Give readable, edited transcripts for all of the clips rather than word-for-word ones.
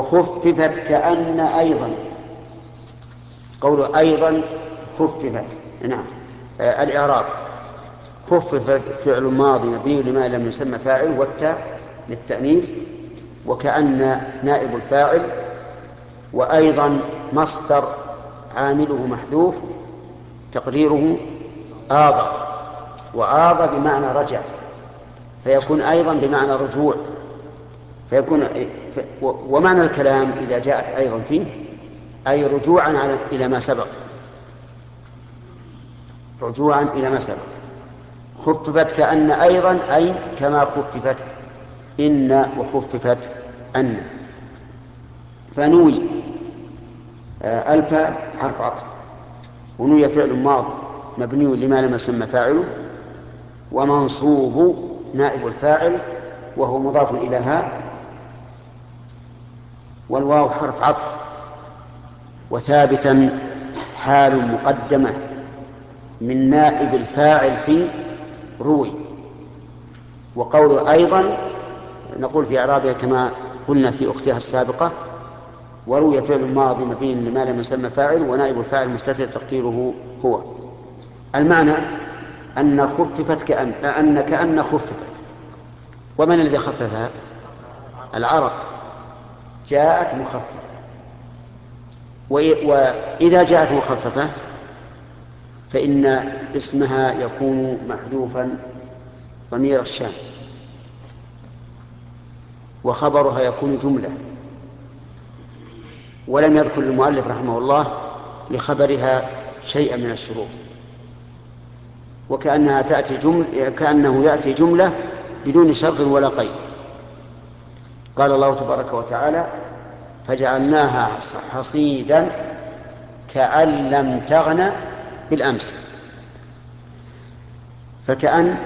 وخففت كأن أيضا، قول أيضا خففت، نعم. الإعراب: خفف فعل ماضي مبني لما لم يسمى فاعل، والتاء للتأنيث، وكأن نائب الفاعل، وأيضا مصدر عامله محذوف تقديره آضى، وآضى بمعنى رجع، فيكون أيضا بمعنى رجوع، فيكون ومعنى الكلام إذا جاءت أيضا فيه أي رجوعا إلى ما سبق، رجوعا إلى ما سبق. خففت كأن أيضا أي كما خففت إن وخففت أن. فنوي الفاء حرف عطف، ونوي فعل ماض مبني لما لم يسمى فاعله، ومنصوب نائب الفاعل وهو مضاف إلى ها، والواو حرف عطف، وثابتا حال مقدمة من نائب الفاعل في روي. وقول أيضا نقول في إعرابها كما قلنا في أختها السابقة: وروي فعل ماضي مبني لما لم يسمى فاعل ونائب الفاعل مستتر تقديره هو. المعنى أن خففت كأن خففت. ومن الذي خففها؟ العرب، جاءت مخففة. وإذا جاءت مخففة فإن اسمها يكون محذوفا ضمير الشان، وخبرها يكون جملة. ولم يذكر المؤلف رحمه الله لخبرها شيئا من الشروط، وكأنها كأنه يأتي جملة بدون شرط ولا قيد. قال الله تبارك وتعالى: فجعلناها حصيدا كأن لم تغن بالأمس. فكأن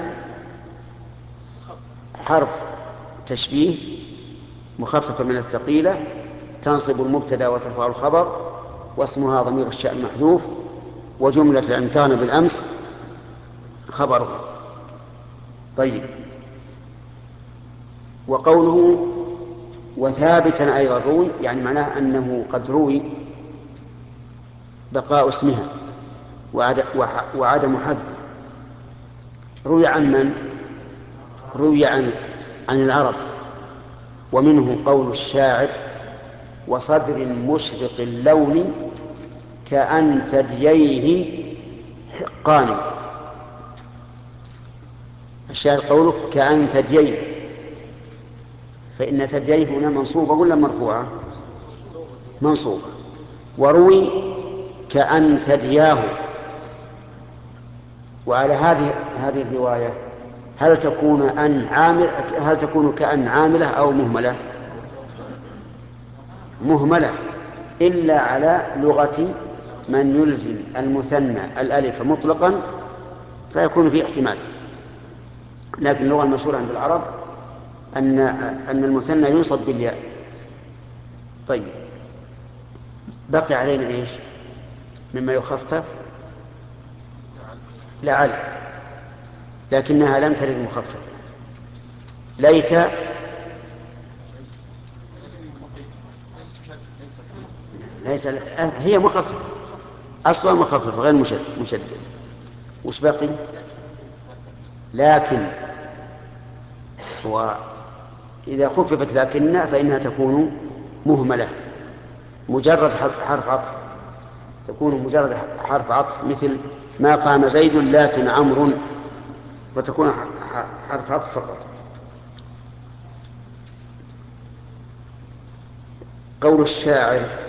حرف تشبيه مخففة من الثقيلة، تنصب المبتدأ وترفع الخبر، واسمها ضمير الشأن محذوف، وجملة لم تغن بالأمس خبره. طيب. وقوله وثابتا أيضا روي، يعني معناه أنه قد روي بقاء اسمها وعدم حذفه. روي عن من؟ روي عن العرب. ومنه قول الشاعر: وصدر مشرق اللون كأن ثدييه حقان. الشاعر قوله كأن ثدييه، فإن ثدييه هنا منصوبة ولا مرفوعة؟ منصوبة. وروي كأن ثدياه. وعلى هذه الرواية هل تكون كأن عاملة أو مهملة؟ مهملة، إلا على لغة من يلزم المثنى الألف مطلقا فيكون فيه احتمال. لكن اللغة المشهورة عند العرب أن المثنى ينصب بالياء. طيب، بقي علينا إيش مما يخفف؟ لعل، لكنها لم ترد مخففة. ليت ليس هي مخففة، أصلا مخففة غير مشدد. وش بقي؟ لكن، وإذا خففت لكن فإنها تكون مهملة، مجرد حرف عطف، تكون مجرد حرف عطف، مثل ما قام زيد لكن عمرو، وتكون حرف عطف فقط. قول الشاعر: